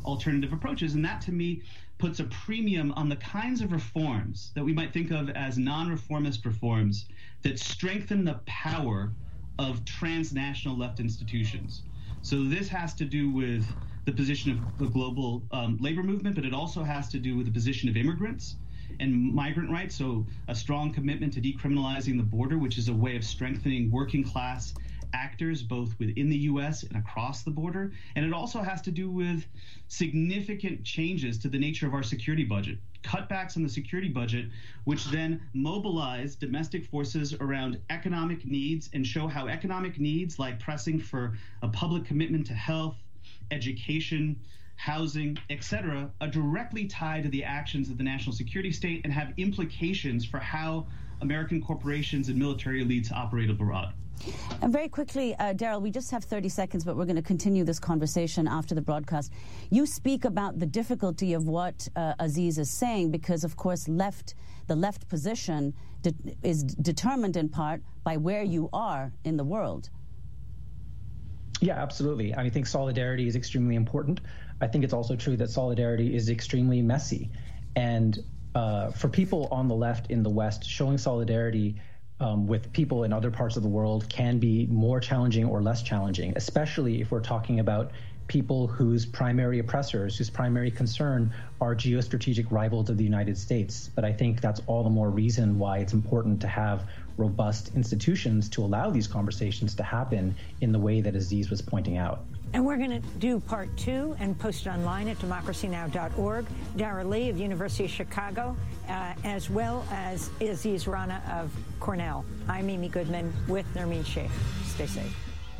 alternative approaches. And that, to me, puts a premium on the kinds of reforms that we might think of as non-reformist reforms that strengthen the power of transnational left institutions. So this has to do with the position of the global labor movement, but it also has to do with the position of immigrants and migrant rights. So a strong commitment to decriminalizing the border, which is a way of strengthening working class actors both within the U.S. and across the border. And it also has to do with significant changes to the nature of our security budget, cutbacks on the security budget, which then mobilize domestic forces around economic needs and show how economic needs, like pressing for a public commitment to health, education, housing, etc., are directly tied to the actions of the national security state and have implications for how American corporations and military elites operate abroad. And very quickly, Daryl, we just have 30 seconds, but we're going to continue this conversation after the broadcast. You speak about the difficulty of what Aziz is saying because, of course, the left position is determined in part by where you are in the world. Yeah, absolutely. I think solidarity is extremely important. I think it's also true that solidarity is extremely messy. And for people on the left in the West, showing solidarity with people in other parts of the world can be more challenging or less challenging, especially if we're talking about people whose primary oppressors, whose primary concern are geostrategic rivals of the United States. But I think that's all the more reason why it's important to have robust institutions to allow these conversations to happen in the way that Aziz was pointing out. And we're going to do part 2 and post it online at democracynow.org. Dara Lee of University of Chicago, as well as Aziz Rana of Cornell. I'm Amy Goodman with Nermeen Sheikh. Stay safe.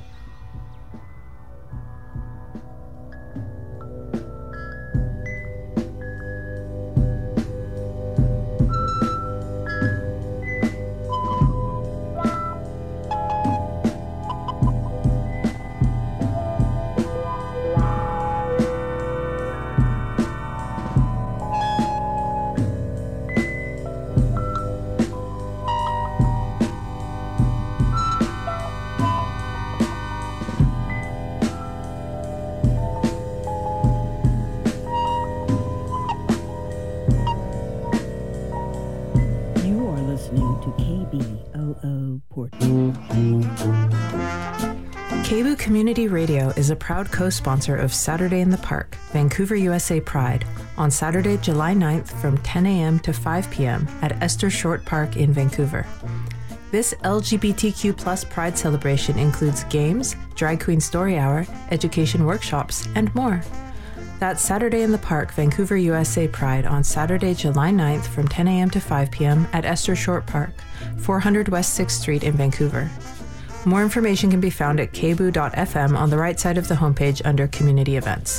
KBOO Community Radio is a proud co-sponsor of Saturday in the Park, Vancouver, USA Pride, on Saturday, July 9th from 10 a.m. to 5 p.m. at Esther Short Park in Vancouver. This LGBTQ+ Pride celebration includes games, drag queen story hour, education workshops, and more. That's Saturday in the Park, Vancouver, USA Pride on Saturday, July 9th from 10 a.m. to 5 p.m. at Esther Short Park, 400 West 6th Street in Vancouver. More information can be found at kboo.fm on the right side of the homepage under Community Events.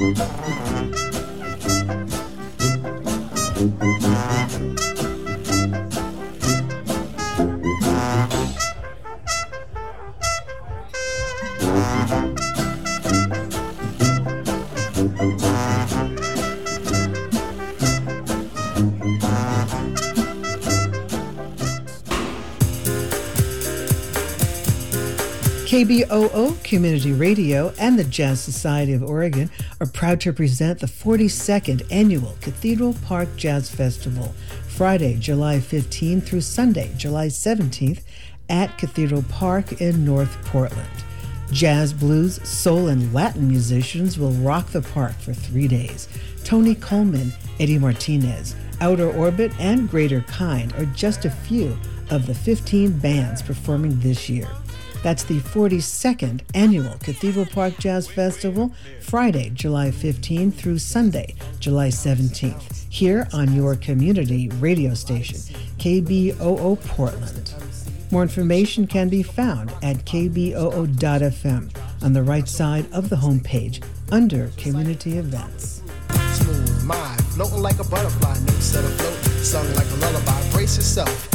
KBOO Community Radio and the Jazz Society of Oregon are proud to present the 42nd Annual Cathedral Park Jazz Festival, Friday, July 15 through Sunday, July 17th at Cathedral Park in North Portland. Jazz, blues, soul, and Latin musicians will rock the park for 3 days. Tony Coleman, Eddie Martinez, Outer Orbit, and Greater Kind are just a few of the 15 bands performing this year. That's the 42nd Annual Cathedral Park Jazz Festival, Friday, July 15 through Sunday, July 17th, here on your community radio station, KBOO Portland. More information can be found at kboo.fm on the right side of the homepage under Community Events. Smooth mind, floating like a butterfly, no set afloat, sung like a lullaby, brace yourself.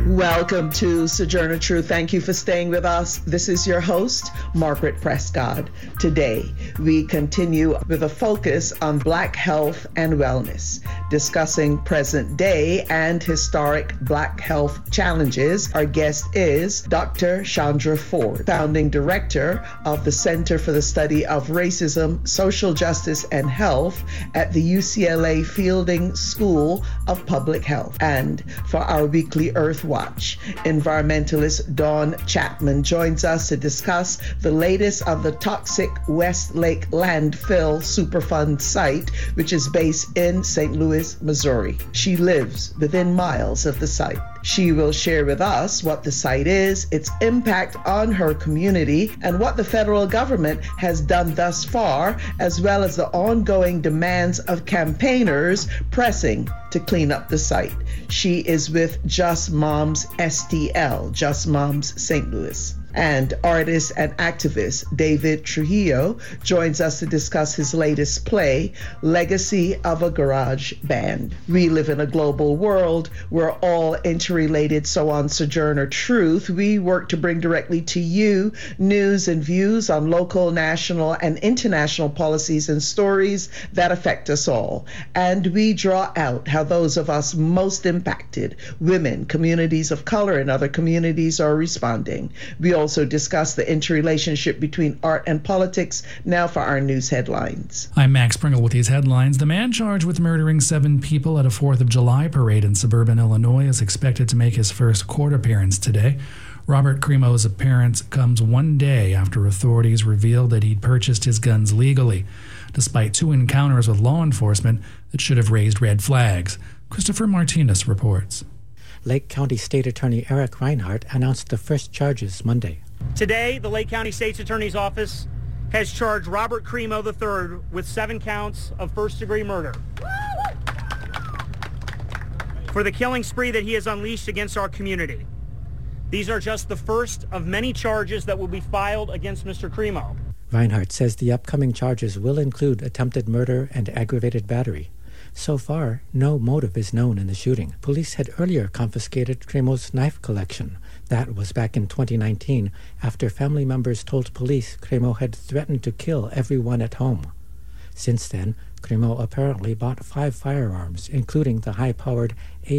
Welcome to Sojourner Truth. Thank you for staying with us. This is your host, Margaret Prescott. Today, we continue with a focus on Black health and wellness, discussing present day and historic Black health challenges. Our guest is Dr. Chandra Ford, founding director of the Center for the Study of Racism, Social Justice, and Health at the UCLA Fielding School of Public Health. And for our weekly Earth Watch, environmentalist Dawn Chapman joins us to discuss the latest of the toxic Westlake landfill Superfund site, which is based in St. Louis, Missouri. She lives within miles of the site. She will share with us what the site is, its impact on her community, and what the federal government has done thus far, as well as the ongoing demands of campaigners pressing to clean up the site. She is with Just Moms STL, Just Moms St. Louis. And artist and activist David Trujillo joins us to discuss his latest play, Legacy of a Garage Band. We live in a global world. We're all interrelated. So on Sojourner Truth, we work to bring directly to you news and views on local, national, and international policies and stories that affect us all. And we draw out how those of us most impacted, women, communities of color, and other communities are responding. We also discuss the interrelationship between art and politics. Now for our news headlines. I'm Max Pringle with these headlines. The man charged with murdering 7 people at a 4th of July parade in suburban Illinois is expected to make his first court appearance today. Robert Cremo's appearance comes one day after authorities revealed that he'd purchased his guns legally, despite 2 encounters with law enforcement that should have raised red flags. Christopher Martinez reports. Lake County State Attorney Eric Reinhardt announced the first charges Monday. Today, the Lake County State's Attorney's Office has charged Robert Cremo III with 7 counts of first-degree murder for the killing spree that he has unleashed against our community. These are just the first of many charges that will be filed against Mr. Cremo. Reinhardt says the upcoming charges will include attempted murder and aggravated battery. So far, no motive is known in the shooting. Police had earlier confiscated Cremo's knife collection. That was back in 2019, after family members told police Cremo had threatened to kill everyone at home. Since then, Cremo apparently bought 5 firearms, including the high-powered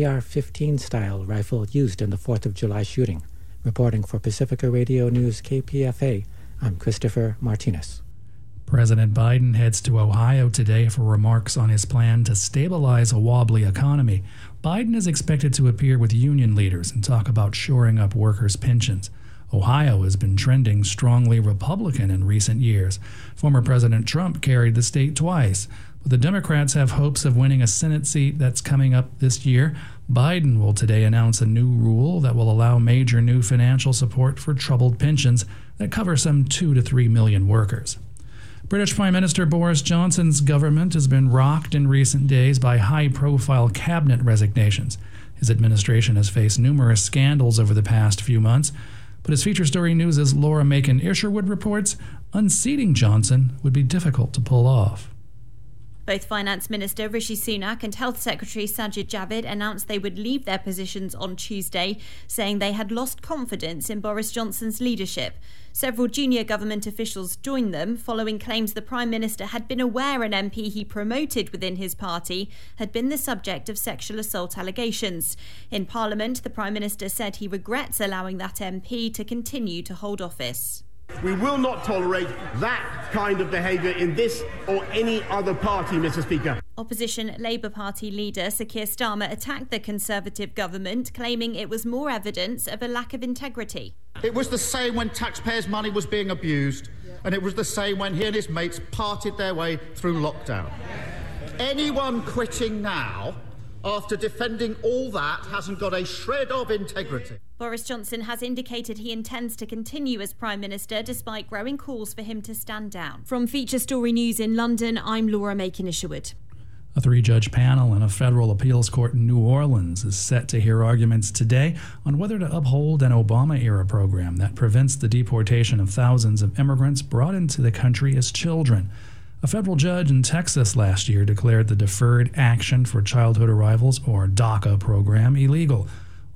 AR-15 style rifle used in the 4th of July shooting. Reporting for Pacifica Radio News KPFA, I'm Christopher Martinez. President Biden heads to Ohio today for remarks on his plan to stabilize a wobbly economy. Biden is expected to appear with union leaders and talk about shoring up workers' pensions. Ohio has been trending strongly Republican in recent years. Former President Trump carried the state twice, but the Democrats have hopes of winning a Senate seat that's coming up this year. Biden will today announce a new rule that will allow major new financial support for troubled pensions that cover some 2 to 3 million workers. British Prime Minister Boris Johnson's government has been rocked in recent days by high-profile cabinet resignations. His administration has faced numerous scandals over the past few months, but as Feature Story News' Laura Macon-Isherwood reports, unseating Johnson would be difficult to pull off. Both Finance Minister Rishi Sunak and Health Secretary Sajid Javid announced they would leave their positions on Tuesday, saying they had lost confidence in Boris Johnson's leadership. Several junior government officials joined them following claims the Prime Minister had been aware an MP he promoted within his party had been the subject of sexual assault allegations. In Parliament, the Prime Minister said he regrets allowing that MP to continue to hold office. We will not tolerate that kind of behaviour in this or any other party, Mr. Speaker. Opposition Labour Party leader Sir Keir Starmer attacked the Conservative government, claiming it was more evidence of a lack of integrity. It was the same when taxpayers' money was being abused, and it was the same when he and his mates parted their way through lockdown. Anyone quitting now, after defending all that, hasn't got a shred of integrity. Boris Johnson has indicated he intends to continue as Prime Minister despite growing calls for him to stand down. From Feature Story News in London, I'm Laura Macon-Isherwood. A 3-judge panel in a federal appeals court in New Orleans is set to hear arguments today on whether to uphold an Obama-era program that prevents the deportation of thousands of immigrants brought into the country as children. A federal judge in Texas last year declared the Deferred Action for Childhood Arrivals, or DACA, program illegal.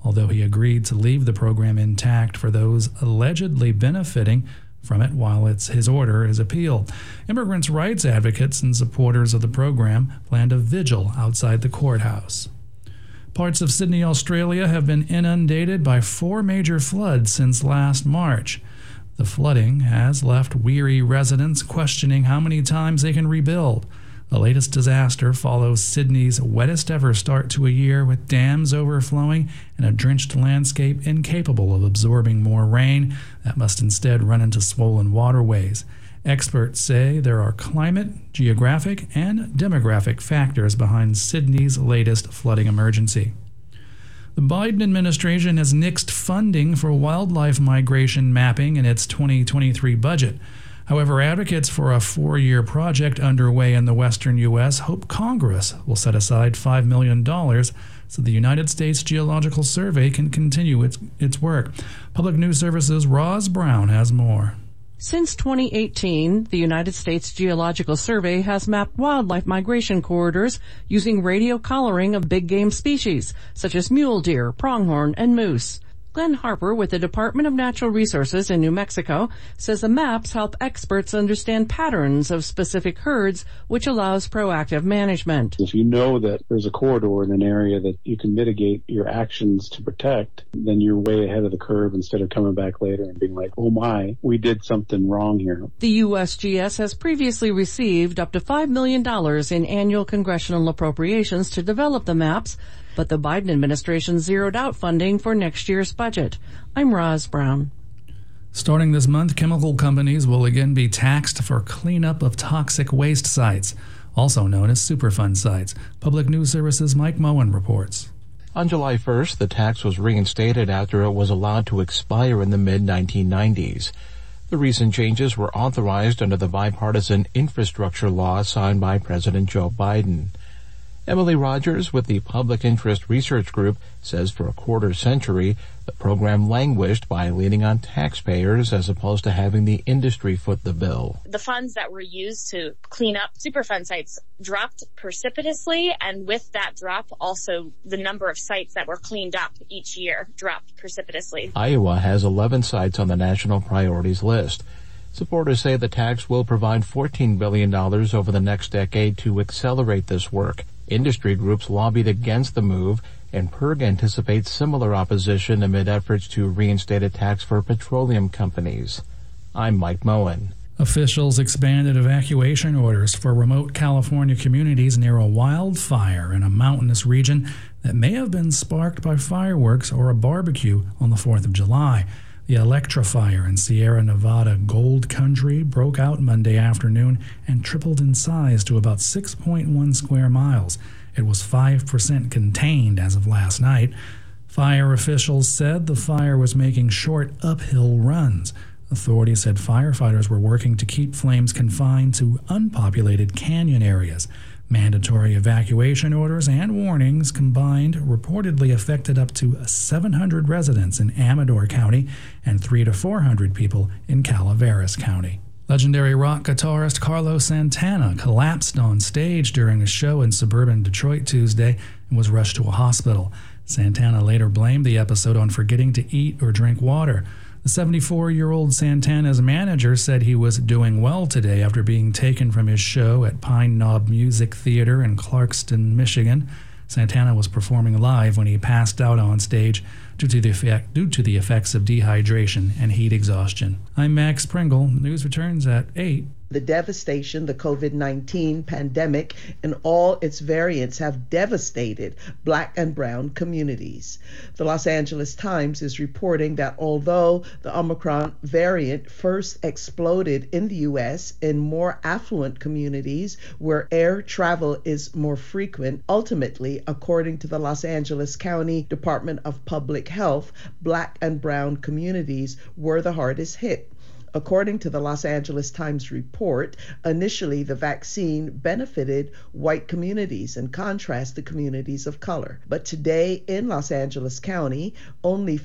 although he agreed to leave the program intact for those allegedly benefiting from it while his order is appealed. Immigrants' rights advocates and supporters of the program planned a vigil outside the courthouse. Parts of Sydney, Australia have been inundated by 4 major floods since last March. The flooding has left weary residents questioning how many times they can rebuild. The latest disaster follows Sydney's wettest ever start to a year, with dams overflowing and a drenched landscape incapable of absorbing more rain that must instead run into swollen waterways. Experts say there are climate, geographic, and demographic factors behind Sydney's latest flooding emergency. The Biden administration has nixed funding for wildlife migration mapping in its 2023 budget. However, advocates for a 4-year project underway in the western U.S. hope Congress will set aside $5 million so the United States Geological Survey can continue its work. Public News Service's Roz Brown has more. Since 2018, the United States Geological Survey has mapped wildlife migration corridors using radio collaring of big game species, such as mule deer, pronghorn, and moose. Glenn Harper with the Department of Natural Resources in New Mexico says the maps help experts understand patterns of specific herds, which allows proactive management. If you know that there's a corridor in an area that you can mitigate your actions to protect, then you're way ahead of the curve instead of coming back later and being like, oh my, we did something wrong here. The USGS has previously received up to $5 million in annual congressional appropriations to develop the maps, but the Biden administration zeroed out funding for next year's budget. I'm Roz Brown. Starting this month, chemical companies will again be taxed for cleanup of toxic waste sites, also known as Superfund sites. Public News Service's Mike Moen reports. On July 1st, the tax was reinstated after it was allowed to expire in the mid-1990s. The recent changes were authorized under the bipartisan infrastructure law signed by President Joe Biden. Emily Rogers with the Public Interest Research Group says for a quarter century, the program languished by leaning on taxpayers as opposed to having the industry foot the bill. The funds that were used to clean up Superfund sites dropped precipitously, and with that drop, also the number of sites that were cleaned up each year dropped precipitously. Iowa has 11 sites on the national priorities list. Supporters say the tax will provide $14 billion over the next decade to accelerate this work. Industry groups lobbied against the move, and PIRG anticipates similar opposition amid efforts to reinstate a tax for petroleum companies. I'm Mike Moen. Officials expanded evacuation orders for remote California communities near a wildfire in a mountainous region that may have been sparked by fireworks or a barbecue on the 4th of July. The Electra fire in Sierra Nevada Gold Country broke out Monday afternoon and tripled in size to about 6.1 square miles. It was 5% contained as of last night. Fire officials said the fire was making short uphill runs. Authorities said firefighters were working to keep flames confined to unpopulated canyon areas. Mandatory evacuation orders and warnings combined reportedly affected up to 700 residents in Amador County and 300 to 400 people in Calaveras County. Legendary rock guitarist Carlos Santana collapsed on stage during a show in suburban Detroit Tuesday and was rushed to a hospital. Santana later blamed the episode on forgetting to eat or drink water. The 74-year-old Santana's manager said he was doing well today after being taken from his show at Pine Knob Music Theater in Clarkston, Michigan. Santana was performing live when he passed out on stage due to the effects of dehydration and heat exhaustion. I'm Max Pringle. News returns at 8. The devastation, the COVID-19 pandemic, and all its variants have devastated Black and brown communities. The Los Angeles Times is reporting that although the Omicron variant first exploded in the U.S. in more affluent communities where air travel is more frequent, ultimately, according to the Los Angeles County Department of Public Health, Black and brown communities were the hardest hit. According to the Los Angeles Times report, initially the vaccine benefited white communities in contrast to communities of color. But today in Los Angeles County, only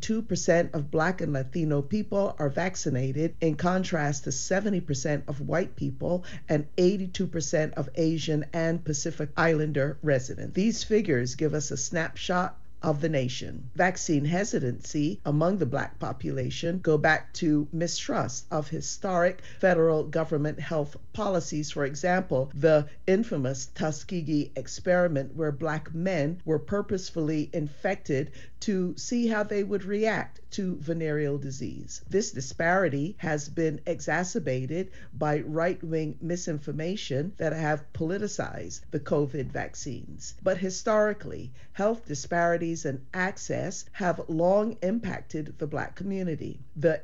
52% of Black and Latino people are vaccinated in contrast to 70% of white people and 82% of Asian and Pacific Islander residents. These figures give us a snapshot of the nation. Vaccine hesitancy among the Black population go back to mistrust of historic federal government health policies. For example, the infamous Tuskegee experiment, where Black men were purposefully infected to see how they would react to venereal disease. This disparity has been exacerbated by right-wing misinformation that have politicized the COVID vaccines. But historically, health disparities and access have long impacted the Black community. The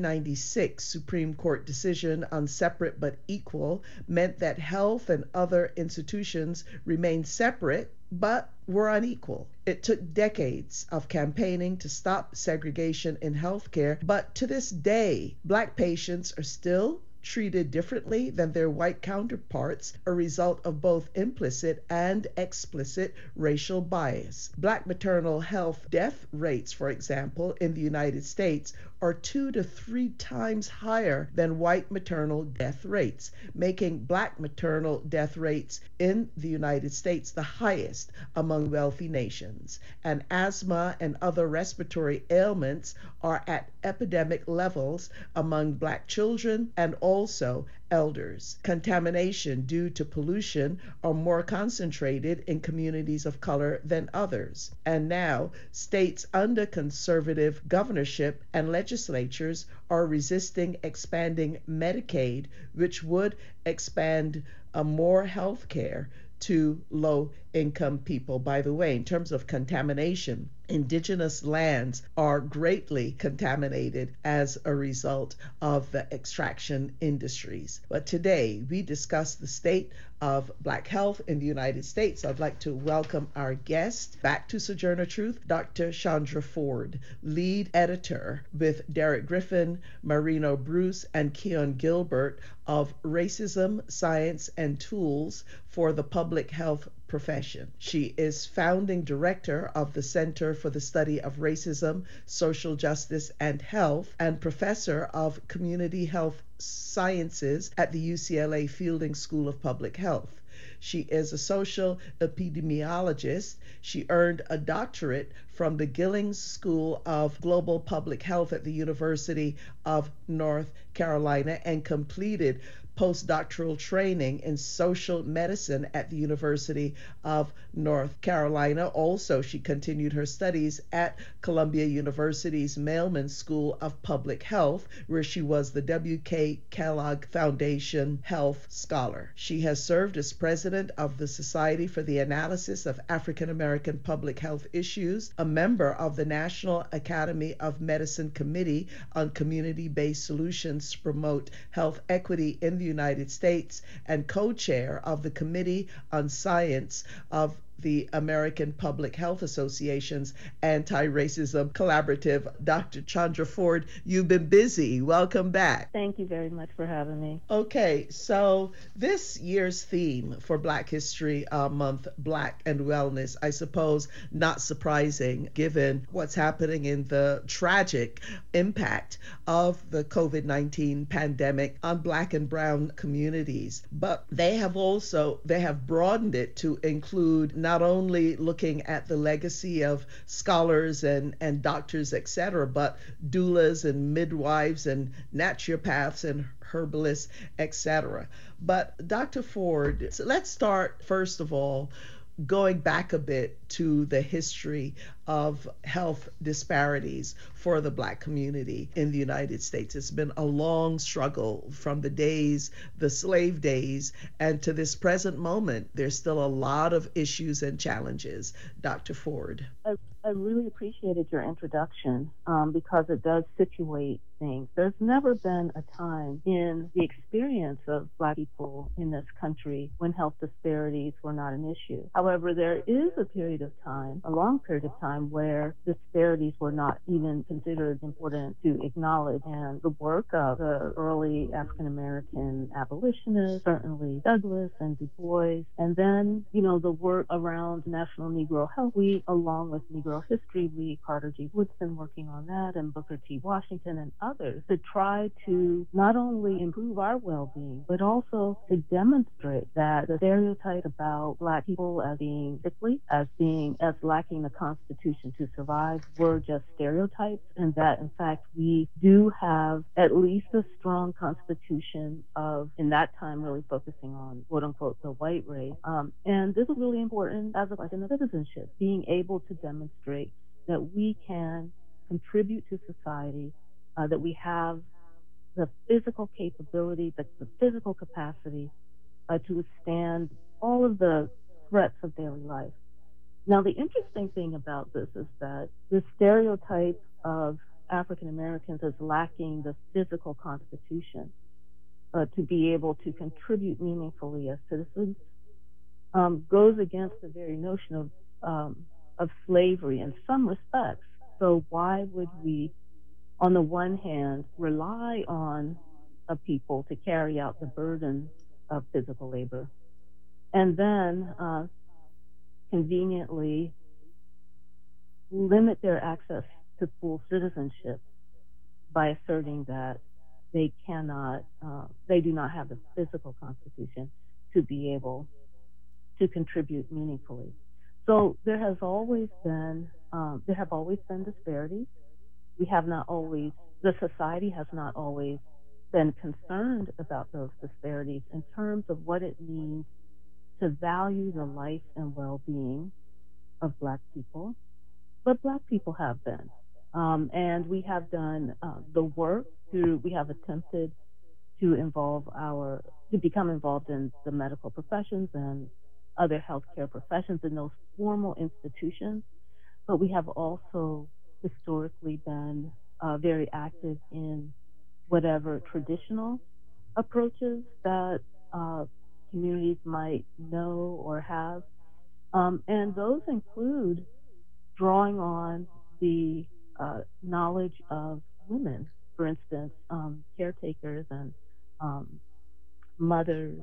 1896 Supreme Court decision on separate but equal meant that health and other institutions remained separate but were unequal. It took decades of campaigning to stop segregation in healthcare, but to this day, Black patients are still treated differently than their white counterparts, a result of both implicit and explicit racial bias. Black maternal health death rates, for example, in the United States are 2 to 3 times higher than white maternal death rates, making Black maternal death rates in the United States the highest among wealthy nations. And asthma and other respiratory ailments are at epidemic levels among Black children and also elders. Contamination due to pollution are more concentrated in communities of color than others. And now, states under conservative governorship and legislatures are resisting expanding Medicaid, which would expand more health care to low-income people. By the way, in terms of contamination, indigenous lands are greatly contaminated as a result of the extraction industries. But today, we discuss the state of Black health in the United States. I'd like to welcome our guest back to Sojourner Truth, Dr. Chandra Ford, lead editor with Derek Griffin, Marino Bruce, and Keon Gilbert of Racism, Science, and Tools for the Public Health Profession. She is founding director of the Center for the Study of Racism, Social Justice, and Health, and professor of Community Health Sciences at the UCLA Fielding School of Public Health. She is a social epidemiologist. She earned a doctorate from the Gillings School of Global Public Health at the University of North Carolina and completed postdoctoral training in social medicine at the University of North Carolina. Also, she continued her studies at Columbia University's Mailman School of Public Health, where she was the W.K. Kellogg Foundation Health Scholar. She has served as president of the Society for the Analysis of African American Public Health Issues, a member of the National Academy of Medicine Committee on Community-Based Solutions to Promote Health Equity in the United States, and co-chair of the Committee on Science of the American Public Health Association's Anti-Racism Collaborative. Dr. Chandra Ford, you've been busy. Welcome back. Thank you very much for having me. Okay, so this year's theme for Black History Month, Black and Wellness, I suppose not surprising given what's happening in the tragic impact of the COVID-19 pandemic on Black and Brown communities. But they have broadened it to include not only looking at the legacy of scholars and doctors, etc., but doulas and midwives and naturopaths and herbalists, etc. But Dr. Ford, so let's start first of all going back a bit to the history of health disparities for the Black community in the United States. It's been a long struggle from the slave days, and to this present moment, there's still a lot of issues and challenges. Dr. Ford. I really appreciated your introduction because it does situate things. There's never been a time in the experience of Black people in this country when health disparities were not an issue. However, there is a long period of time where disparities disparities were not even considered important to acknowledge. And the work of the early African American abolitionists, certainly Douglass and Du Bois, and then, the work around National Negro Health Week, along with Negro History Week, Carter G. Woodson working on that, and Booker T. Washington and others, to try to not only improve our well-being, but also to demonstrate that the stereotype about Black people as being sickly, as lacking the Constitution to survive, were just stereotypes, and that in fact we do have at least a strong Constitution of, in that time, really focusing on quote unquote the white race. And this is really important as a question of citizenship, being able to demonstrate that we can contribute to society, that we have the physical capability, the physical capacity to withstand all of the threats of daily life. Now, the interesting thing about this is that the stereotype of African Americans as lacking the physical constitution to be able to contribute meaningfully as citizens goes against the very notion of slavery in some respects. So why would we, on the one hand, rely on a people to carry out the burden of physical labor, and then conveniently limit their access to full citizenship by asserting that they do not have the physical constitution to be able to contribute meaningfully. So there have always been disparities. The society has not always been concerned about those disparities in terms of what it means to value the life and well-being of Black people, but Black people have been. And we have done the work we have attempted to become involved in the medical professions and other healthcare professions in those formal institutions, but we have also historically been very active in whatever traditional approaches that communities might know or have. And those include drawing on the knowledge of women, for instance, caretakers and mothers,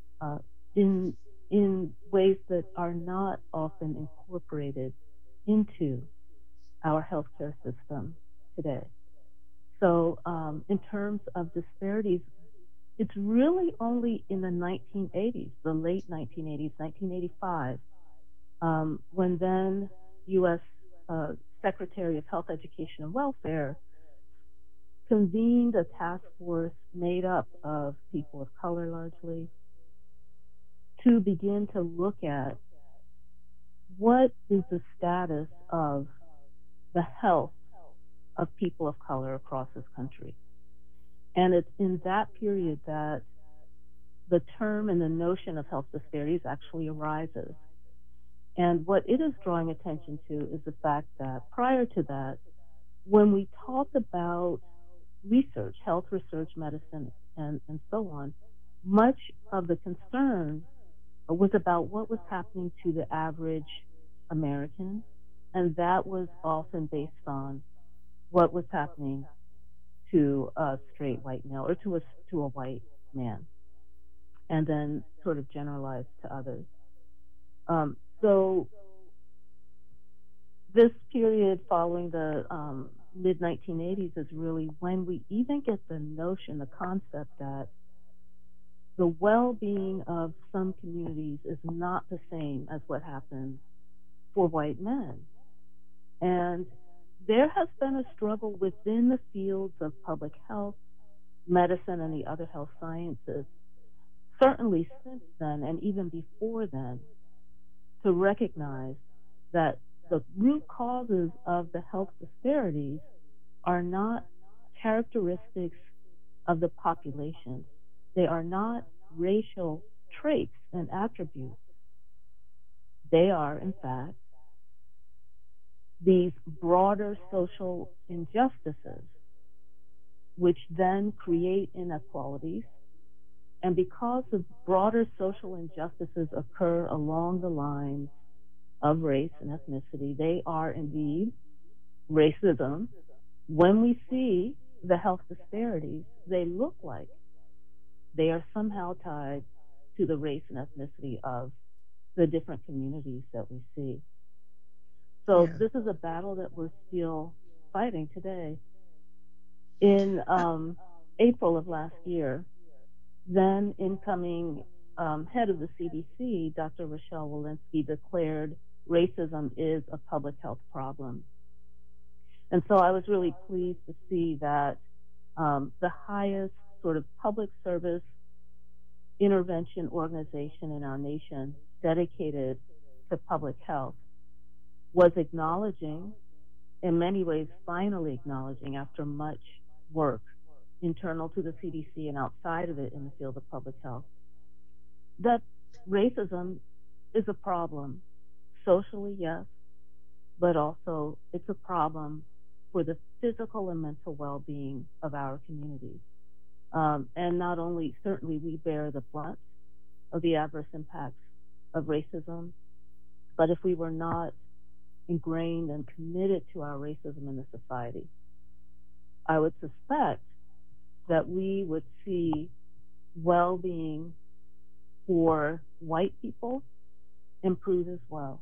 in ways that are not often incorporated into our healthcare system today. So in terms of disparities, it's really only in the 1980s, the late 1980s, 1985, when then U.S. Secretary of Health, Education, and Welfare convened a task force made up of people of color largely to begin to look at what is the status of the health of people of color across this country. And it's in that period that the term and the notion of health disparities actually arises. And what it is drawing attention to is the fact that prior to that, when we talk about research, health research, medicine, and so on, much of the concern was about what was happening to the average American, and that was often based on what was happening to a straight white male or to a white man, and then sort of generalized to others. So this period following the mid-1980s is really when we even get the notion, the concept that the well-being of some communities is not the same as what happens for white men. And there has been a struggle within the fields of public health, medicine, and the other health sciences, certainly since then and even before then, to recognize that the root causes of the health disparities are not characteristics of the population. They are not racial traits and attributes. They are, in fact, these broader social injustices, which then create inequalities. And because the broader social injustices occur along the lines of race and ethnicity, they are indeed racism, when we see the health disparities, they look like they are somehow tied to the race and ethnicity of the different communities that we see. So this is a battle that we're still fighting today. In April of last year, then incoming head of the CDC, Dr. Rochelle Walensky, declared racism is a public health problem. And so I was really pleased to see that the highest sort of public service intervention organization in our nation dedicated to public health was acknowledging, in many ways finally acknowledging after much work internal to the CDC and outside of it in the field of public health, that racism is a problem. Socially, yes, but also it's a problem for the physical and mental well-being of our communities. And not only, certainly we bear the brunt of the adverse impacts of racism, but if we were not ingrained and committed to our racism in the society, I would suspect that we would see well-being for white people improve as well.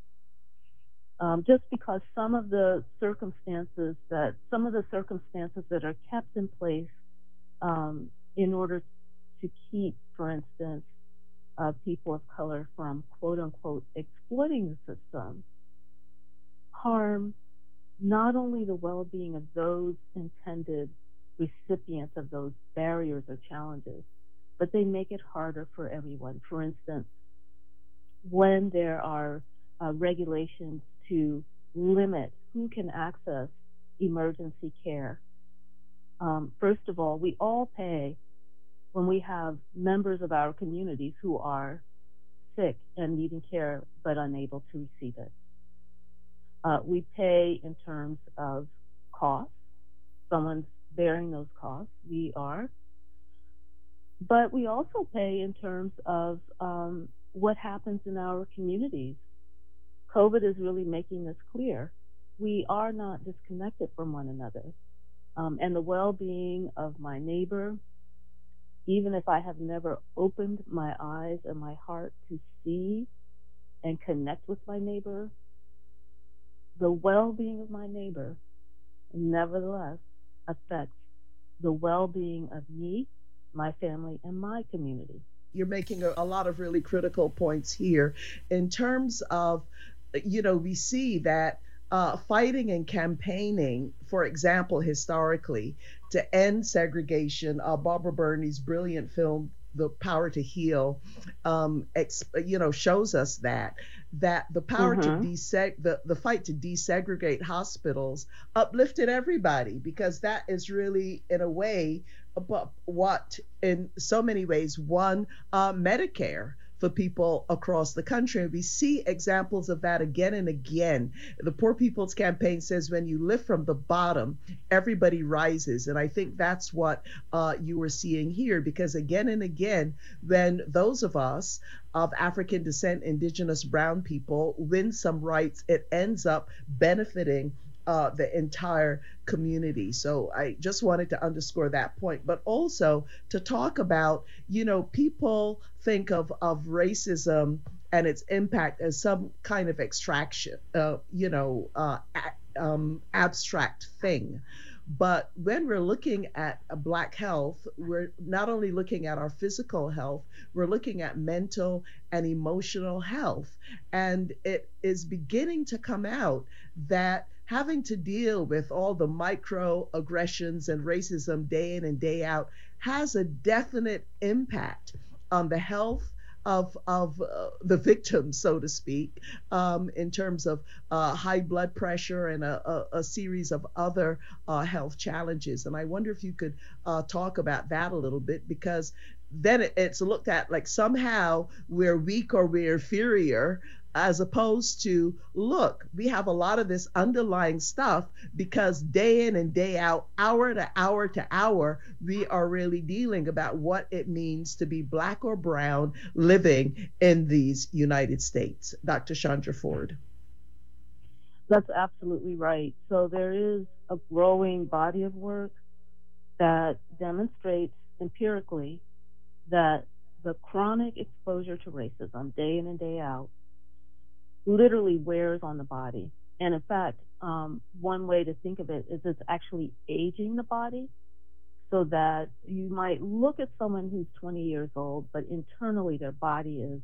Just because some of the circumstances that are kept in place in order to keep, for instance, people of color from quote unquote exploiting the system harm not only the well-being of those intended recipients of those barriers or challenges, but they make it harder for everyone. For instance, when there are regulations to limit who can access emergency care, first of all, we all pay when we have members of our communities who are sick and needing care but unable to receive it. We pay in terms of costs. Someone's bearing those costs. We are. But we also pay in terms of what happens in our communities. COVID is really making this clear. We are not disconnected from one another. And the well-being of my neighbor, even if I have never opened my eyes and my heart to see and connect with my neighbor, the well-being of my neighbor nevertheless affects the well-being of me, my family, and my community. You're making a lot of really critical points here in terms of, we see that fighting and campaigning, for example, historically, to end segregation, Barbara Burney's brilliant film, The Power to Heal, shows us that the power to the fight to desegregate hospitals uplifted everybody, because that is really, in a way, what in so many ways won Medicare for people across the country. And we see examples of that again and again. The Poor People's Campaign says when you lift from the bottom, everybody rises. And I think that's what you were seeing here, because again and again, when those of us of African descent, indigenous brown people win some rights, it ends up benefiting the entire community. So I just wanted to underscore that point, but also to talk about, people think of racism and its impact as some kind of extraction, abstract thing. But when we're looking at Black health, we're not only looking at our physical health, we're looking at mental and emotional health. And it is beginning to come out that having to deal with all the microaggressions and racism day in and day out has a definite impact on the health of the victims, so to speak, in terms of high blood pressure and a series of other health challenges. And I wonder if you could talk about that a little bit, because then it's looked at like somehow we're weak or we're inferior, as opposed to, look, we have a lot of this underlying stuff because day in and day out, hour to hour to hour, we are really dealing about what it means to be Black or brown living in these United States. Dr. Chandra Ford. That's absolutely right. So there is a growing body of work that demonstrates empirically that the chronic exposure to racism day in and day out literally wears on the body. And in fact, one way to think of it is it's actually aging the body, so that you might look at someone who's 20 years old, but internally their body is,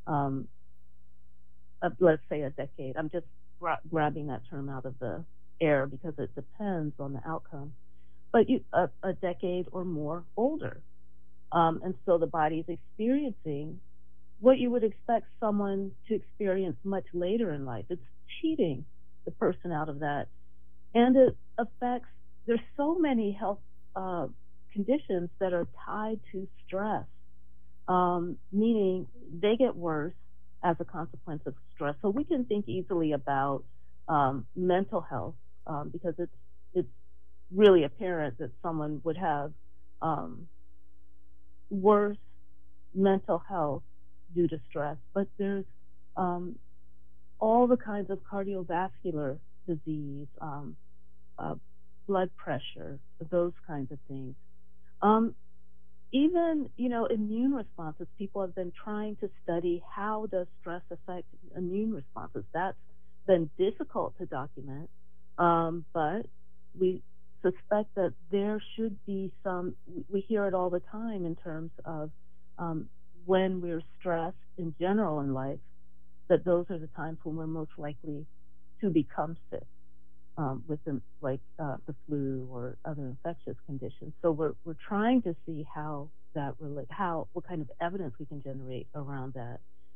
let's say, a decade. I'm just grabbing that term out of the air because it depends on the outcome. But a decade or more older. And so the body is experiencing what you would expect someone to experience much later in life. It's cheating the person out of that. And it affects, there's so many health conditions that are tied to stress, meaning they get worse as a consequence of stress. So we can think easily about mental health because it's really apparent that someone would have worse mental health due to stress. But there's all the kinds of cardiovascular disease, blood pressure, those kinds of things. Even, immune responses. People have been trying to study how does stress affect immune responses. That's been difficult to document, but we suspect that there should be some, we hear it all the time in terms of when we're stressed in general in life, that those are the times when we're most likely to become sick with the flu or other infectious conditions. So we're trying to see how that what kind of evidence we can generate around that.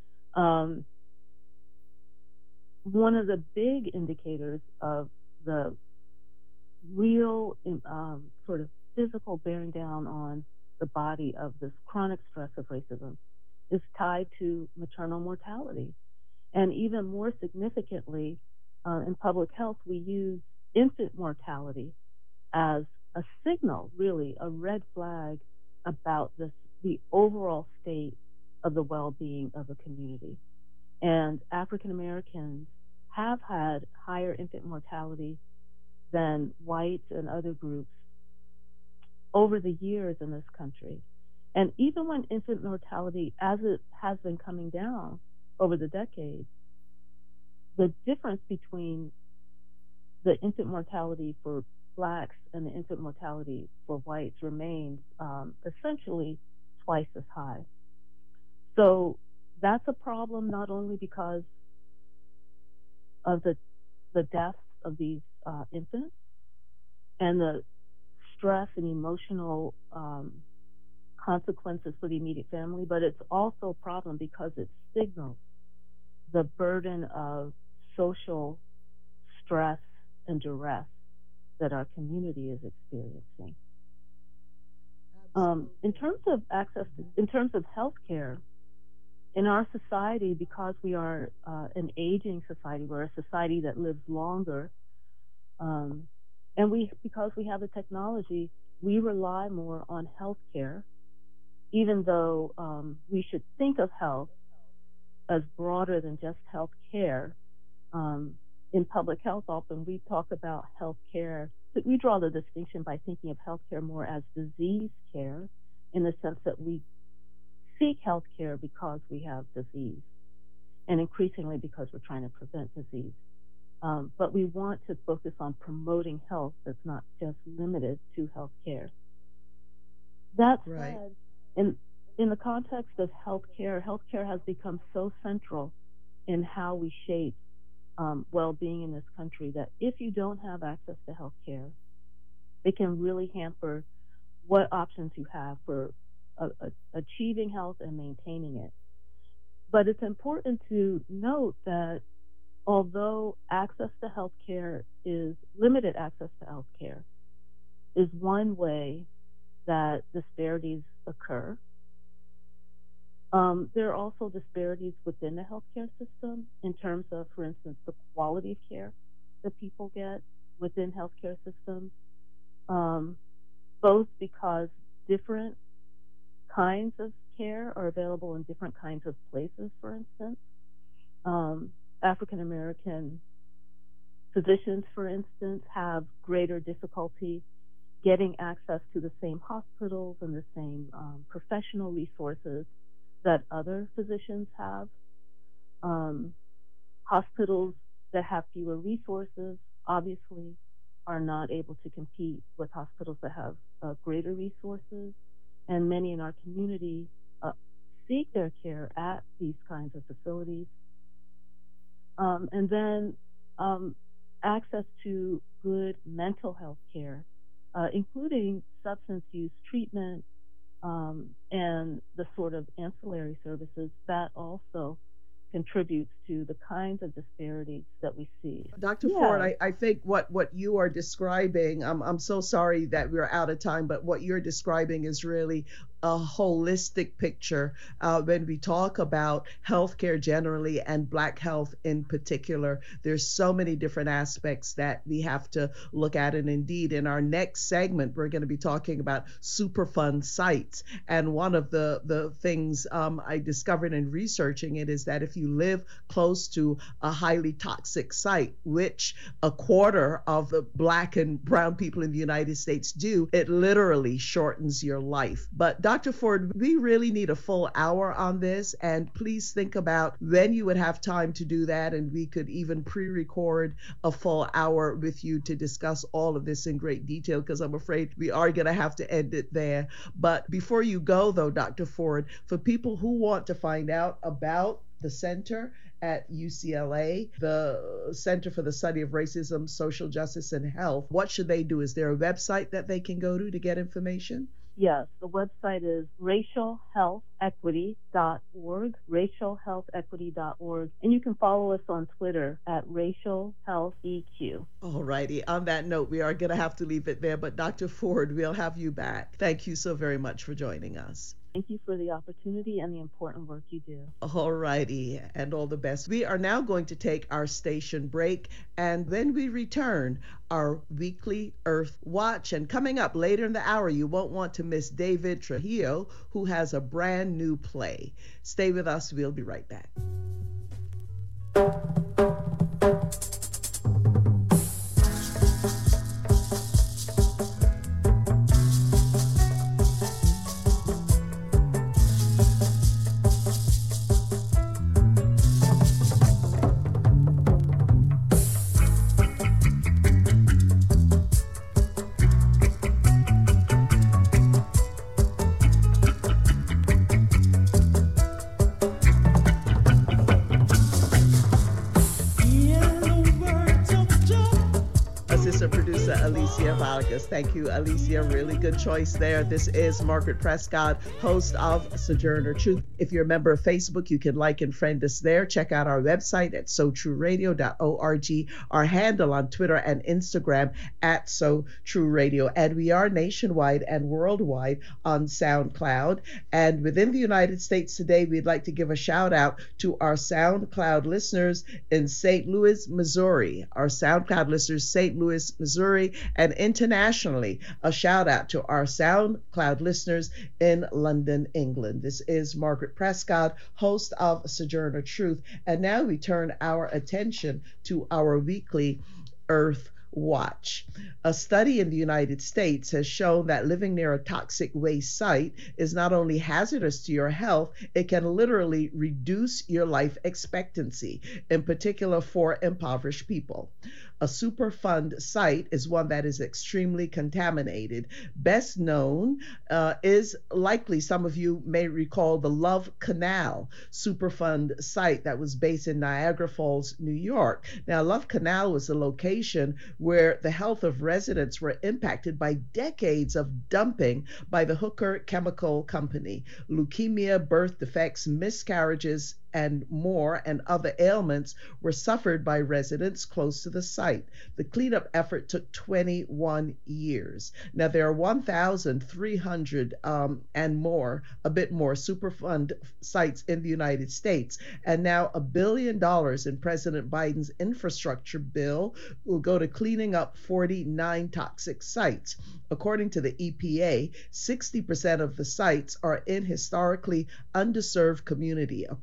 One of the big indicators of the real sort of physical bearing down on the body of this chronic stress of racism is tied to maternal mortality. And even more significantly, in public health, we use infant mortality as a signal, really, a red flag about the overall state of the well-being of a community. And African Americans have had higher infant mortality than whites and other groups over the years in this country. And even when infant mortality, as it has been coming down over the decades, the difference between the infant mortality for blacks and the infant mortality for whites remains essentially twice as high. So that's a problem not only because of the deaths of these infants and the stress and emotional consequences for the immediate family, but it's also a problem because it signals the burden of social stress and duress that our community is experiencing. In terms of access, in terms of healthcare, in our society, because we are an aging society, we're a society that lives longer, and because we have the technology, we rely more on healthcare, even though we should think of health as broader than just health care. In public health, often we talk about health care. We draw the distinction by thinking of health care more as disease care, in the sense that we seek health care because we have disease, and increasingly because we're trying to prevent disease. But we want to focus on promoting health that's not just limited to health care. That said, in the context of healthcare has become so central in how we shape well-being in this country that if you don't have access to healthcare, it can really hamper what options you have for achieving health and maintaining it. But it's important to note that although access to healthcare is limited access to healthcare is one way that disparities occur, there are also disparities within the healthcare system in terms of, for instance, the quality of care that people get within healthcare systems, both because different kinds of care are available in different kinds of places, for instance. African American Physicians, for instance, have greater difficulty getting access to the same hospitals and the same professional resources that other physicians have. Hospitals that have fewer resources obviously are not able to compete with hospitals that have greater resources, and many in our community seek their care at these kinds of facilities. And then access to good mental health care, including substance use treatment and the sort of ancillary services that also contributes to the kinds of disparities that we see. Dr. Ford, I think what you are describing, I'm so sorry that we're out of time, but what you're describing is really a holistic picture when we talk about healthcare generally and Black health in particular. There's so many different aspects that we have to look at, and indeed in our next segment we're going to be talking about Superfund sites. And one of the things I discovered in researching it is that if you live close to a highly toxic site, which a quarter of the Black and brown people in the United States do, it literally shortens your life. But Dr. Ford, we really need a full hour on this, and please think about when you would have time to do that, and we could even pre-record a full hour with you to discuss all of this in great detail, because I'm afraid we are going to have to end it there. But before you go, though, Dr. Ford, for people who want to find out about the center at UCLA, the Center for the Study of Racism, Social Justice, and Health, what should they do? Is there a website that they can go to get information? Yes, the website is racialhealthequity.org, racialhealthequity.org, and you can follow us on Twitter at racialhealtheq. All righty. On that note, we are going to have to leave it there, but Dr. Ford, we'll have you back. Thank you so very much for joining us. Thank you for the opportunity and the important work you do. All righty, and all the best. We are now going to take our station break, and when we return, our weekly Earth Watch. And coming up later in the hour, you won't want to miss David Trujillo, who has a brand new play. Stay with us. We'll be right back. Thank you, Alicia. Really good choice there. This is Margaret Prescott, host of Sojourner Truth. If you're a member of Facebook, you can like and friend us there. Check out our website at SoTrueRadio.org, our handle on Twitter and Instagram at SoTrueRadio. And we are nationwide and worldwide on SoundCloud. And within the United States today, we'd like to give a shout out to our SoundCloud listeners in St. Louis, Missouri. Our SoundCloud listeners, St. Louis, Missouri, and internationally, a shout out to our SoundCloud listeners in London, England. This is Margaret Prescott, host of Sojourner Truth. And now we turn our attention to our weekly Earth Watch. A study in the United States has shown that living near a toxic waste site is not only hazardous to your health, it can literally reduce your life expectancy, in particular for impoverished people. A Superfund site is one that is extremely contaminated. Best known is likely some of you may recall the Love Canal Superfund site that was based in Niagara Falls, New York. Now, Love Canal was a location where the health of residents were impacted by decades of dumping by the Hooker Chemical Company. Leukemia, birth defects, miscarriages, and more, and other ailments were suffered by residents close to the site. The cleanup effort took 21 years. Now, there are 1,300 and more, a bit more, Superfund sites in the United States. And now $1 billion in President Biden's infrastructure bill will go to cleaning up 49 toxic sites. According to the EPA, 60% of the sites are in historically underserved community. A quarter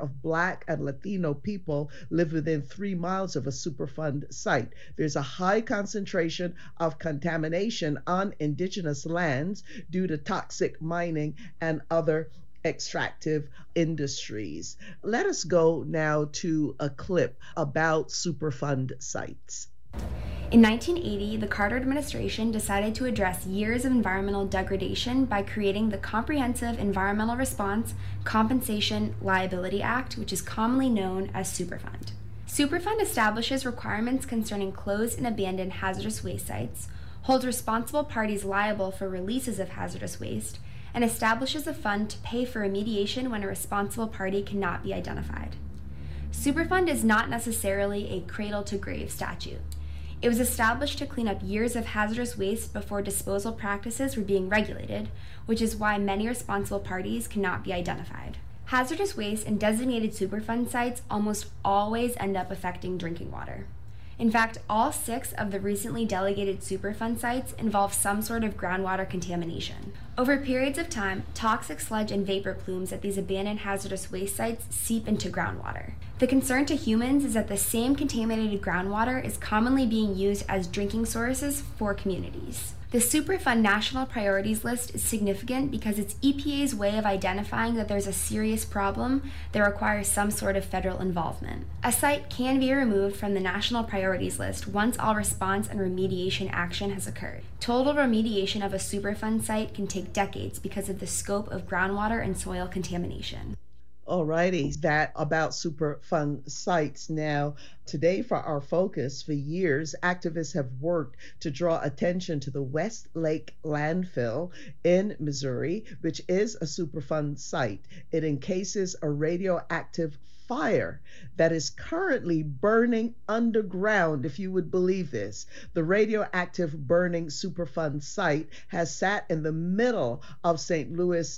of Black and Latino people live within 3 miles of a Superfund site. There's a high concentration of contamination on indigenous lands due to toxic mining and other extractive industries. Let us go now to a clip about Superfund sites. In 1980, the Carter administration decided to address years of environmental degradation by creating the Comprehensive Environmental Response Compensation Liability Act, which is commonly known as Superfund. Superfund establishes requirements concerning closed and abandoned hazardous waste sites, holds responsible parties liable for releases of hazardous waste, and establishes a fund to pay for remediation when a responsible party cannot be identified. Superfund is not necessarily a cradle-to-grave statute. It was established to clean up years of hazardous waste before disposal practices were being regulated, which is why many responsible parties cannot be identified. Hazardous waste in designated Superfund sites almost always end up affecting drinking water. In fact, all 6 of the recently delegated Superfund sites involve some sort of groundwater contamination. Over periods of time, toxic sludge and vapor plumes at these abandoned hazardous waste sites seep into groundwater. The concern to humans is that the same contaminated groundwater is commonly being used as drinking sources for communities. The Superfund National Priorities List is significant because it's EPA's way of identifying that there's a serious problem that requires some sort of federal involvement. A site can be removed from the National Priorities List once all response and remediation action has occurred. Total remediation of a Superfund site can take decades because of the scope of groundwater and soil contamination. Alrighty, that about Superfund sites. Now, today for our focus, for years, activists have worked to draw attention to the West Lake landfill in Missouri, which is a Superfund site. It encases a radioactive fire that is currently burning underground, if you would believe this. The radioactive burning Superfund site has sat in the middle of St. Louis,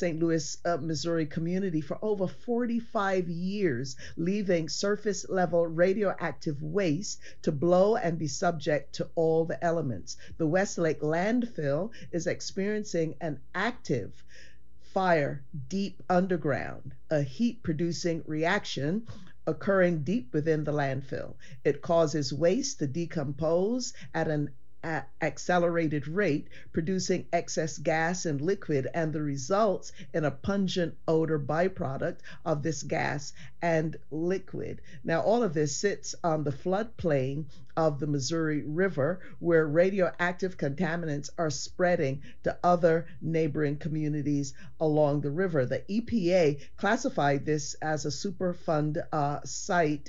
Missouri community for over 45 years, leaving surface level radioactive waste to blow and be subject to all the elements. The Westlake landfill is experiencing an active fire deep underground, a heat-producing reaction occurring deep within the landfill. It causes waste to decompose at an accelerated rate, producing excess gas and liquid, and the results in a pungent odor byproduct of this gas and liquid. Now, all of this sits on the floodplain of the Missouri River, where radioactive contaminants are spreading to other neighboring communities along the river. The EPA classified this as a Superfund site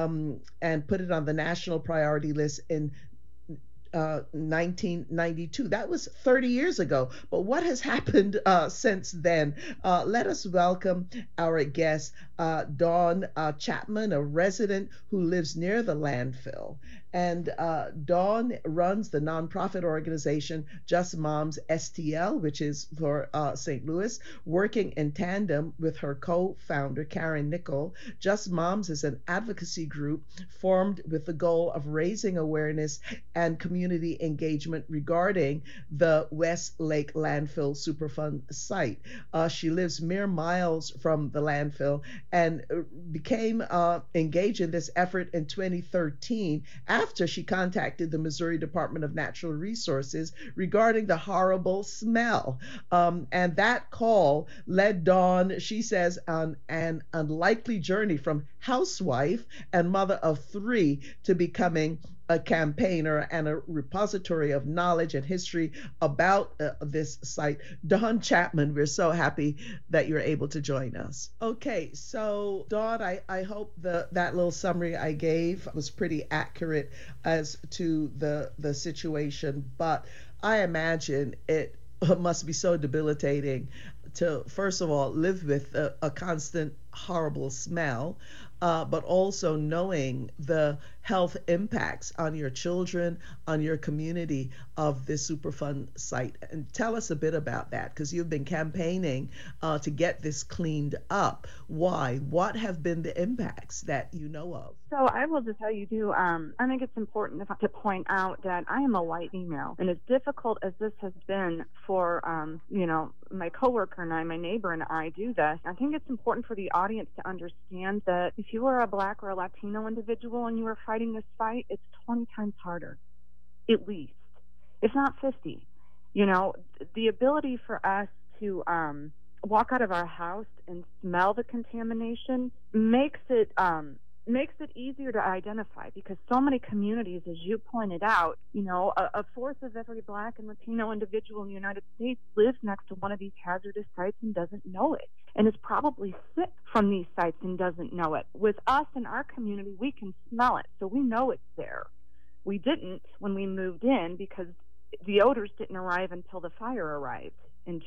and put it on the national priority list in 1992. That was 30 years ago. But what has happened since then? Let us welcome our guest, Dawn Chapman, a resident who lives near the landfill. And Dawn runs the nonprofit organization Just Moms STL, which is for St. Louis, working in tandem with her co-founder, Karen Nickel. Just Moms is an advocacy group formed with the goal of raising awareness and community engagement regarding the West Lake landfill Superfund site. She lives mere miles from the landfill and became engaged in this effort in 2013 after she contacted the Missouri Department of Natural Resources regarding the horrible smell. And that call led Dawn, she says, on an unlikely journey from housewife and mother of 3 to becoming a campaigner and a repository of knowledge and history about this site. Dawn Chapman, we're so happy that you're able to join us. Okay, so Dawn, I hope that little summary I gave was pretty accurate as to the situation, but I imagine it must be so debilitating to, first of all, live with a constant horrible smell, but also knowing the health impacts on your children, on your community of this Superfund site. And tell us a bit about that, because you've been campaigning to get this cleaned up. Why? What have been the impacts that you know of? So I will just tell you, too, I think it's important to point out that I am a white female, and as difficult as this has been for, my coworker and I, my neighbor and I do this, I think it's important for the audience to understand that if you are a Black or a Latino individual and you are fighting this fight, it's 20 times harder, at least, if not 50. The ability for us to walk out of our house and smell the contamination makes it easier to identify, because so many communities, as you pointed out, a fourth of every Black and Latino individual in the United States lives next to one of these hazardous sites and doesn't know it, and is probably sick from these sites and doesn't know it. With us in our community, we can smell it, so we know it's there. We didn't when we moved in, because the odors didn't arrive until the fire arrived in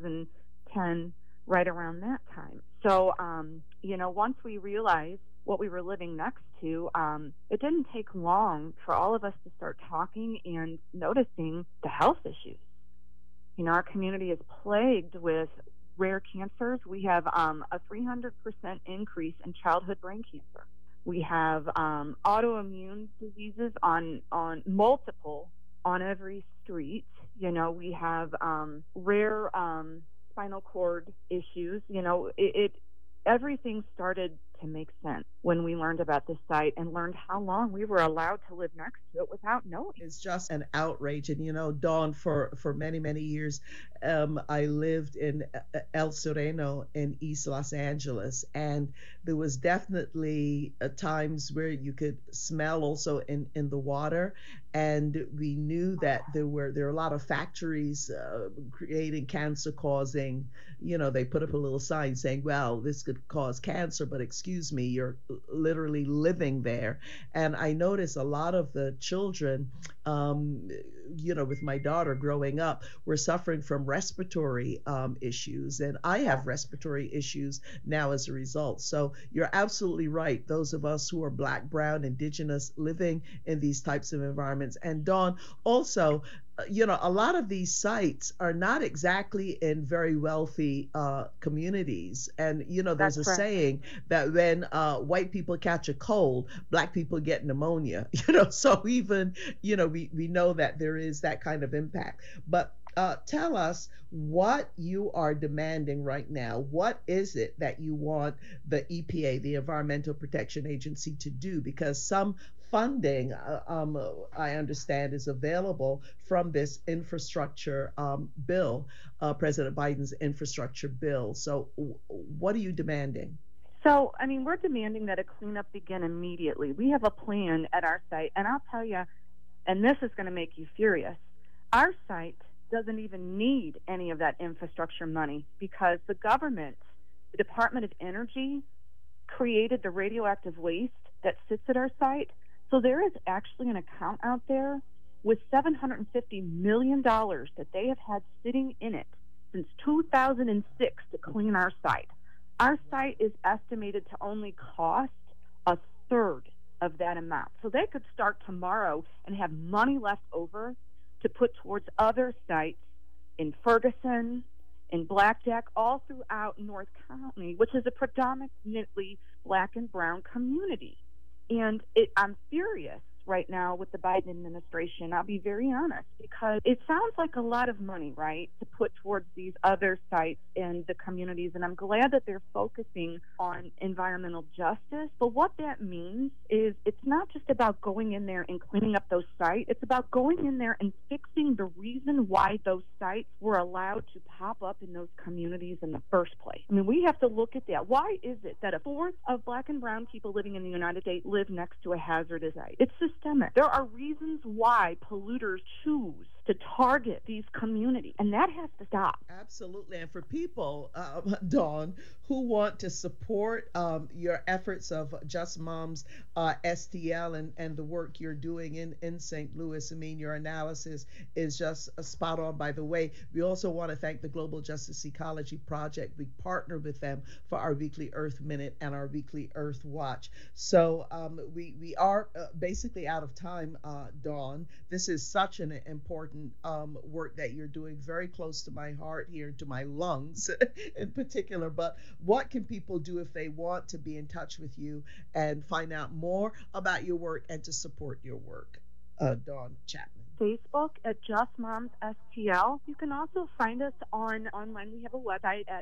2010, right around that time. So, once we realized what we were living next to, it didn't take long for all of us to start talking and noticing the health issues. Our community is plagued with rare cancers. We have a 300% increase in childhood brain cancer. We have autoimmune diseases on multiple on every street. We have rare spinal cord issues. Everything started to make sense when we learned about this site and learned how long we were allowed to live next to it without knowing. It's just an outrage. And, Dawn, for many, many years, I lived in El Sereno in East Los Angeles, and there was definitely times where you could smell also in the water. And we knew that there were a lot of factories creating cancer-causing, they put up a little sign saying, well, this could cause cancer, but excuse me, you're literally living there. And I noticed a lot of the children, with my daughter growing up, were suffering from respiratory issues. And I have respiratory issues now as a result. So you're absolutely right. Those of us who are Black, brown, indigenous, living in these types of environments. And Dawn, also, a lot of these sites are not exactly in very wealthy communities. And, there's a saying that when white people catch a cold, Black people get pneumonia, so even, we know that there is that kind of impact. But tell us what you are demanding right now. What is it that you want the EPA, the Environmental Protection Agency, to do? Because some funding, I understand, is available from this infrastructure bill, President Biden's infrastructure bill. So what are you demanding? So, we're demanding that a cleanup begin immediately. We have a plan at our site, and I'll tell you, and this is going to make you furious, our site doesn't even need any of that infrastructure money, because the government, the Department of Energy, created the radioactive waste that sits at our site. So there is actually an account out there with $750 million that they have had sitting in it since 2006 to clean our site. Our site is estimated to only cost a third of that amount. So they could start tomorrow and have money left over to put towards other sites in Ferguson, in Blackjack, all throughout North County, which is a predominantly Black and brown community. And I'm furious right now with the Biden administration. I'll be very honest, because it sounds like a lot of money, right, to put towards these other sites in the communities. And I'm glad that they're focusing on environmental justice. But what that means is it's not just about going in there and cleaning up those sites. It's about going in there and fixing the reason why those sites were allowed to pop up in those communities in the first place. We have to look at that. Why is it that a fourth of Black and brown people living in the United States live next to a hazardous site? It's systemic. There are reasons why polluters choose to target these communities, and that has to stop. Absolutely. And for people, Dawn, who want to support your efforts of Just Moms STL and the work you're doing in St. Louis, I mean, your analysis is just spot on. By the way, we also want to thank the Global Justice Ecology Project. We partner with them for our weekly Earth Minute and our weekly Earth Watch. So we are basically out of time, Dawn. This is such an important work that you're doing, very close to my heart here, to my lungs in particular. But what can people do if they want to be in touch with you and find out more about your work and to support your work? Dawn Chapman. Facebook at Just Moms STL. You can also find us online. We have a website at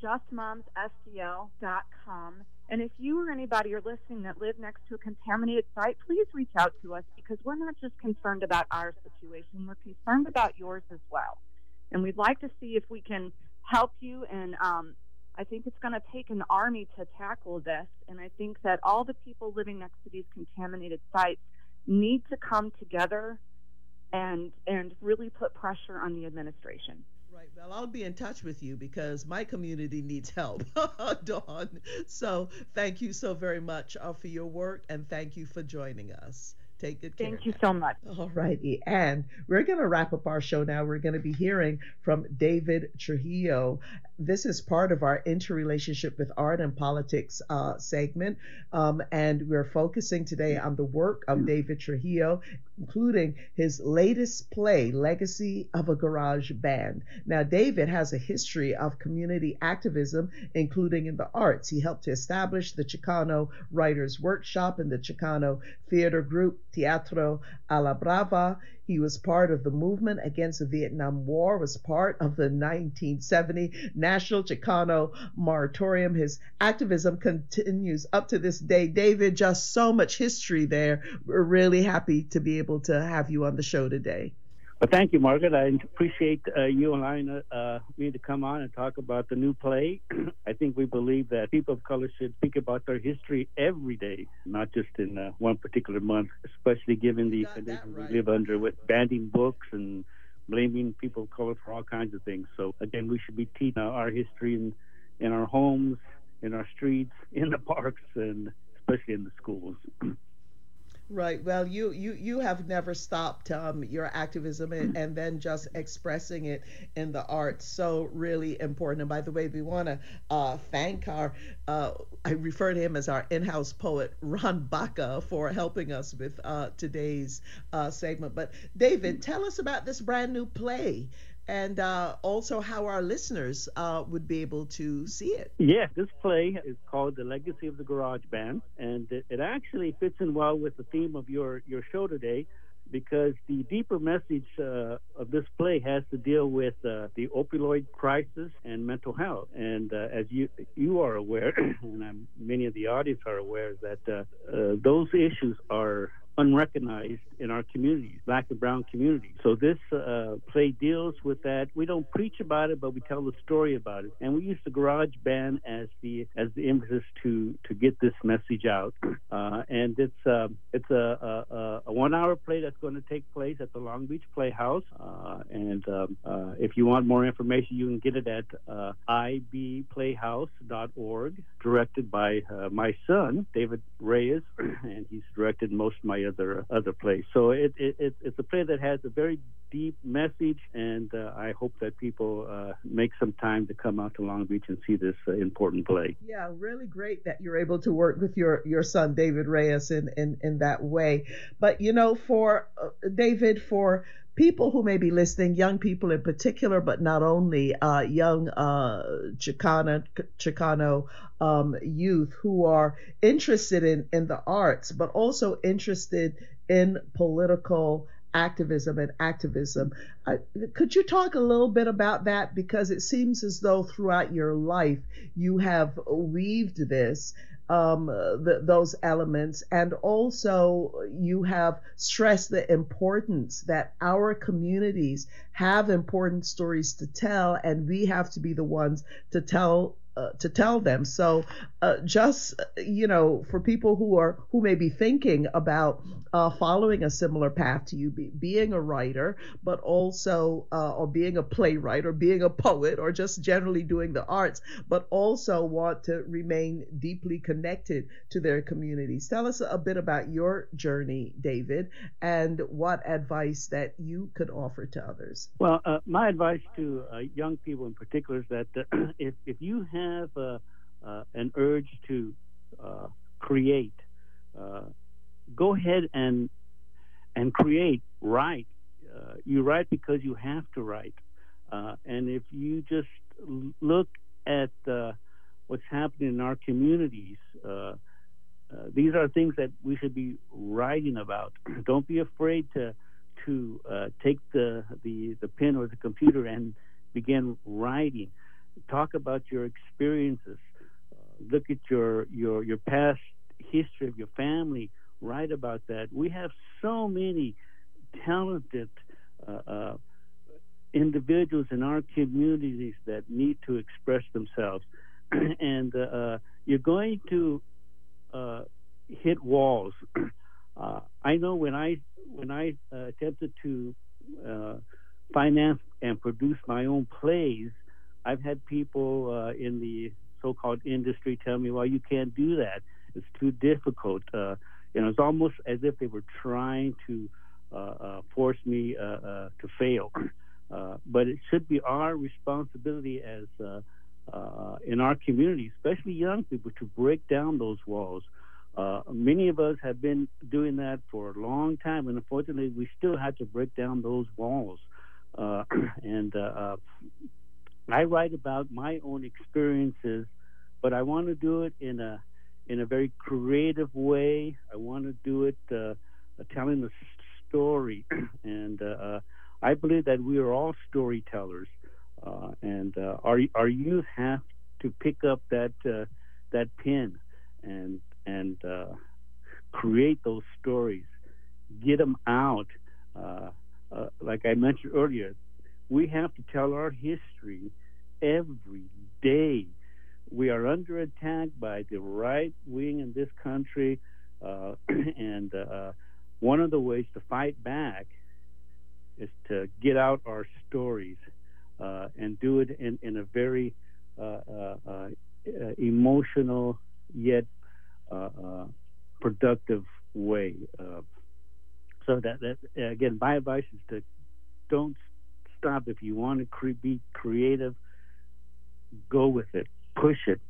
justmomsstl.com. And if you or anybody are listening that live next to a contaminated site, please reach out to us, because we're not just concerned about our situation, we're concerned about yours as well. And we'd like to see if we can help you. And I think it's going to take an army to tackle this. And I think that all the people living next to these contaminated sites need to come together and really put pressure on the administration. Right. Well, I'll be in touch with you because my community needs help, Dawn. So thank you so very much for your work, and thank you for joining us. Take good care. Thank you so much. All righty. And we're going to wrap up our show now. We're going to be hearing from David Trujillo. This is part of our Interrelationship with Art and Politics segment. And we're focusing today on the work of David Trujillo, including his latest play, Legacy of a Garage Band. Now, David has a history of community activism, including in the arts. He helped to establish the Chicano Writers Workshop and the Chicano theater group Teatro a la Brava. He was part of the movement against the Vietnam War, was part of the 1970 National Chicano Moratorium. His activism continues up to this day. David, just so much history there. We're really happy to be able to have you on the show today. Well, thank you, Margaret. I appreciate you allowing me to come on and talk about the new play. I think we believe that people of color should speak about their history every day, not just in one particular month, especially given the conditions we live under with banning books and blaming people of color for all kinds of things. So, again, we should be teaching our history in our homes, in our streets, in the parks, and especially in the schools. Right. Well, you have never stopped your activism and then just expressing it in the arts. So really important. And by the way, we want to thank I refer to him as our in-house poet, Ron Baca, for helping us with today's segment. But David, tell us about this brand new play, and also how our listeners would be able to see it. Yeah, this play is called The Legacy of the Garage Band, and it actually fits in well with the theme of your show today, because the deeper message of this play has to deal with the opioid crisis and mental health. And as you are aware, and many of the audience are aware, that those issues are unrecognized in our communities, Black and brown communities. So this play deals with that. We don't preach about it, but we tell the story about it. And we use the garage band as the impetus to get this message out. And it's a 1 hour play that's going to take place at the Long Beach Playhouse. And if you want more information, you can get it at ibplayhouse.org, directed by my son, David Reyes, and he's directed most of my other plays. So it's a play that has a very deep message, and I hope that people make some time to come out to Long Beach and see this important play. Yeah, really great that you're able to work with your son, David Reyes, in that way. But, for David, for people who may be listening, young people in particular, but not only, young Chicano youth who are interested in the arts, but also interested in political activism. Could you talk a little bit about that? Because it seems as though throughout your life you have weaved this, those elements, and also you have stressed the importance that our communities have important stories to tell, and we have to be the ones to tell to tell them. So just, for people who may be thinking about following a similar path to you, being a writer, but also or being a playwright or being a poet or just generally doing the arts, but also want to remain deeply connected to their communities. Tell us a bit about your journey, David, and what advice that you could offer to others. Well, my advice to young people in particular is that if you have an urge to create, go ahead and create. Write. You write because you have to write. And if you just look at what's happening in our communities, these are things that we should be writing about. Don't be afraid to take the pen or the computer and begin writing. Talk about your experiences. Look at your past history of your family. Write about that. We have so many talented individuals in our communities that need to express themselves, and you're going to hit walls. I know when I attempted to finance and produce my own plays, I've had people in the so-called industry tell me, "Well, you can't do that. It's too difficult." It's almost as if they were trying to force me to fail. But it should be our responsibility as in our community, especially young people, to break down those walls. Many of us have been doing that for a long time, and unfortunately, we still have to break down those walls. And I write about my own experiences, but I want to do it in a very creative way. I want to do it telling a story, and I believe that we are all storytellers, and our youth have to pick up that pen and create those stories, get them out. Like I mentioned earlier, we have to tell our history every day. We are under attack by the right wing in this country, and one of the ways to fight back is to get out our stories and do it in a very emotional yet productive way. So that again, my advice is to don't stop. If you want to be creative, go with it, push it,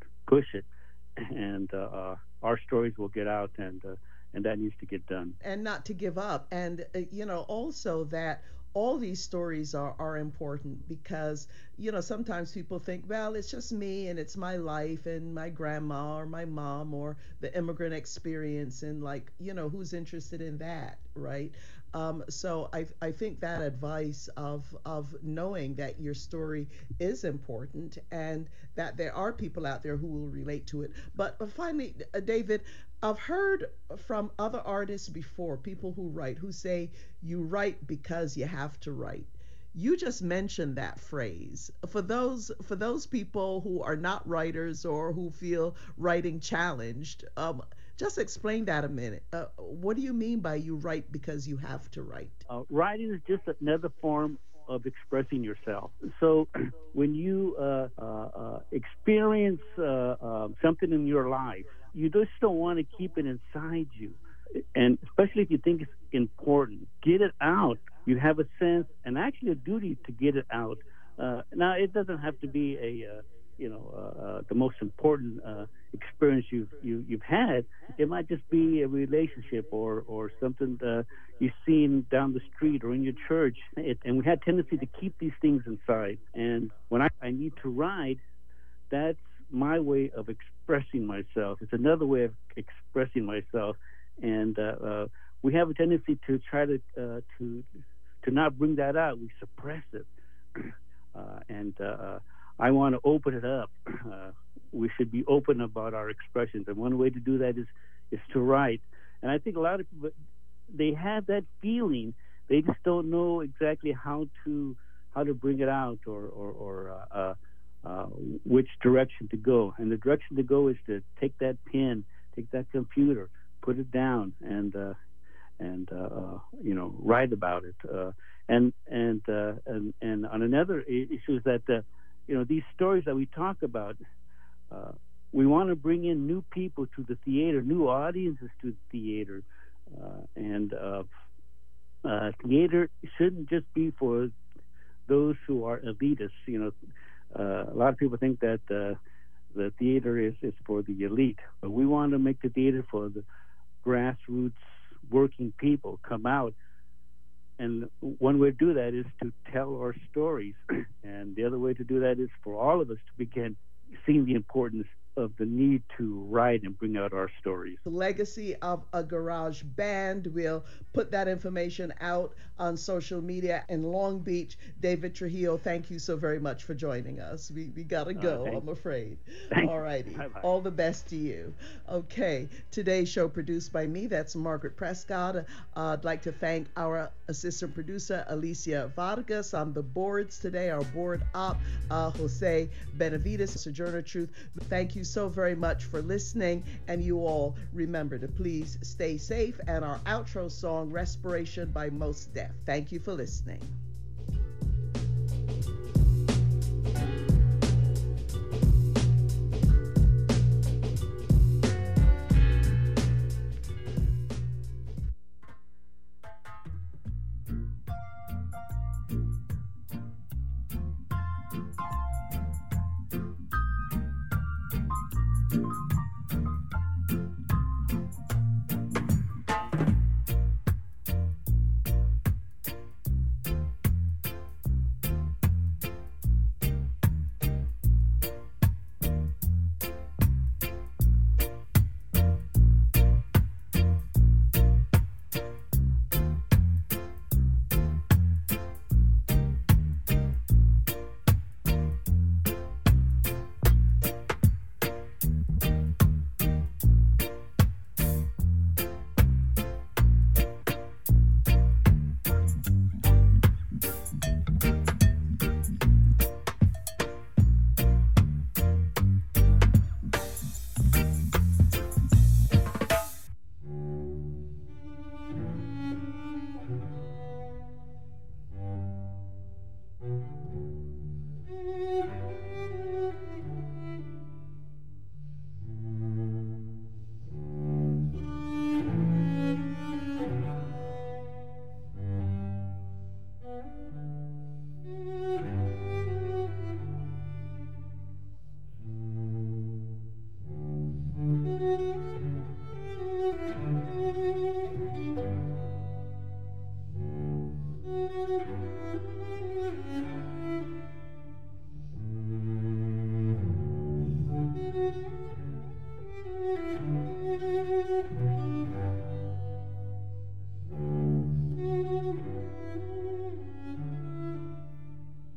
and our stories will get out, and that needs to get done. And not to give up, and also that all these stories are important, because sometimes people think, well, it's just me and it's my life and my grandma or my mom or the immigrant experience, and who's interested in that, right? So I think that advice of knowing that your story is important and that there are people out there who will relate to it. But finally, David, I've heard from other artists before, people who write, who say you write because you have to write. You just mentioned that phrase. For those people who are not writers or who feel writing challenged, just explain that a minute. What do you mean by you write because you have to write? Writing is just another form of expressing yourself. So when you experience something in your life, you just don't want to keep it inside you. And especially if you think it's important, get it out. You have a sense and actually a duty to get it out. Now, it doesn't have to be the most important experience you've had. It might just be a relationship or something you've seen down the street or in your church. And we had tendency to keep these things inside. And when I need to write, that's my way of expressing myself. It's another way of expressing myself. And we have a tendency to try to not bring that out. We suppress it. And I want to open it up. We should be open about our expressions, and one way to do that is to write. And I think a lot of people, they have that feeling, they just don't know exactly how to bring it out or which direction to go. And the direction to go is to take that pen, take that computer, put it down, and write about it. And on another issue is that these stories that we talk about, we want to bring in new people to the theater, new audiences to the theater, and theater shouldn't just be for those who are elitists. A lot of people think that the theater is for the elite, but we want to make the theater for the grassroots working people. Come out, and one way to do that is to tell our stories, and the other way to do that is for all of us to begin seeing the importance of the need to write and bring out our stories. The legacy of a garage band. We'll put that information out on social media in Long Beach. David Trujillo, thank you so very much for joining us. We got to go, I'm afraid. All righty. All the best to you. Okay, today's show produced by me. That's Margaret Prescott. I'd like to thank our assistant producer, Alicia Vargas, on the boards today, our board op, Jose Benavides, Sojourner Truth. Thank you so very much for listening, and you all remember to please stay safe. And our outro song, Respiration by Mos Def. Thank you for listening.